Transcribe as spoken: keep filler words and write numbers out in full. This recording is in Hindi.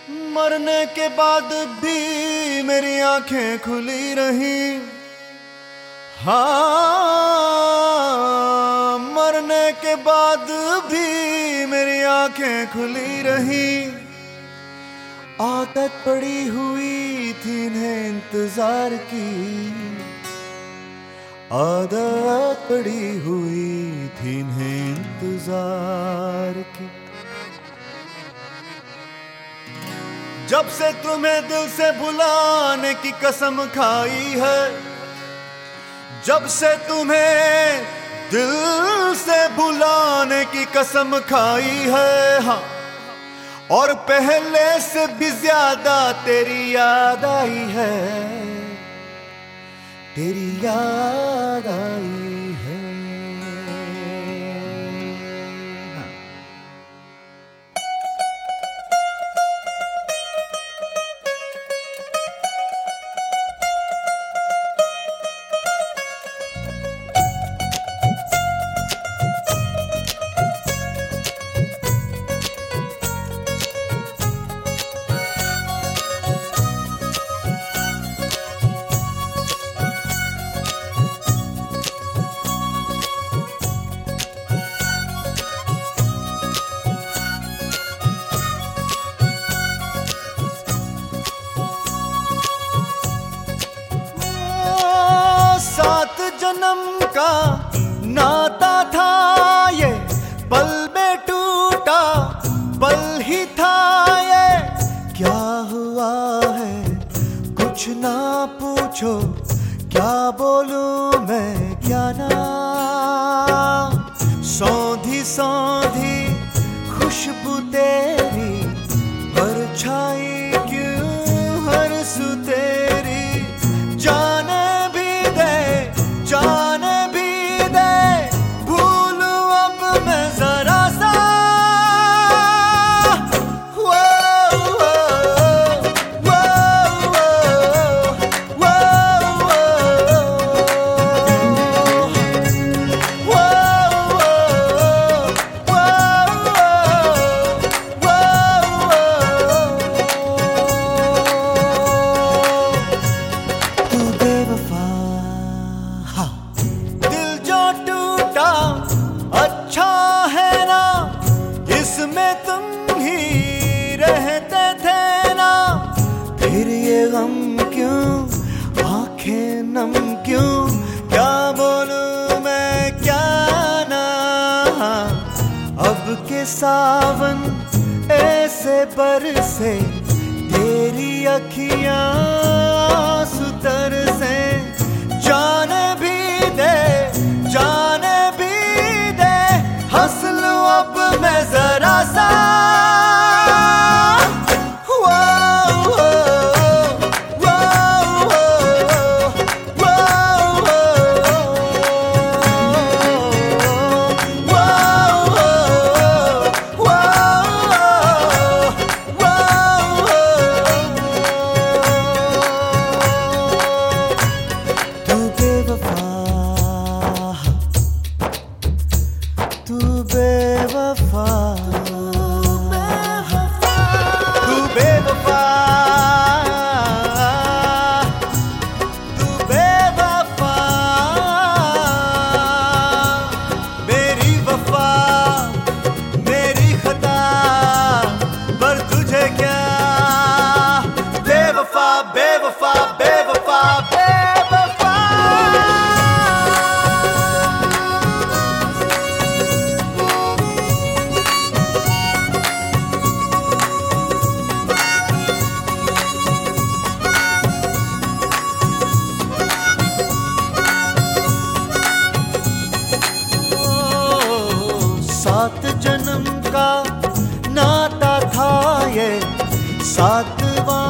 मरने के बाद भी मेरी आंखें खुली रही। हाँ, मरने के बाद भी मेरी आंखें खुली रही। आदत पड़ी हुई थी इन्हें इंतजार की, आदत पड़ी हुई थी इन्हें इंतजार की। जब से तुम्हें दिल से भुलाने की कसम खाई है, जब से तुम्हें दिल से भुलाने की कसम खाई है, हाँ, और पहले से भी ज्यादा तेरी याद आई है, तेरी याद आई है। जन्म का नाता था ये, पल में टूटा पल ही था ये। क्या हुआ है कुछ ना पूछो, क्या बोलूं मैं क्या ना। सौंधी सौंधी खुशबू तेरी, परछाई क्यों हर सु तेरी। जाने भी दे, जाने भी दे, भूलूं अब मैं जरा सा। वो, वो, वो, वो, तू बेवफा, दिल जो टूटा अच्छा है ना, इसमें तुम ही रहते थे ना। फिर ये गम क्यों, आंखें नम क्यों, क्या बोलूं मैं क्या ना। अब के सावन ऐसे बरसे, तेरी अखियां आंसू तरसे। जाने भी दे, जाने भी दे, हंस लूं अब मैं जरा सा। तू बेवफा, तू बेवफा, तू बेवफा। मेरी वफा मेरी खता, पर तुझे क्या। बेवफा बेवफा बेवफा बेवफा। सात जन्म का नाता था ये, सातवां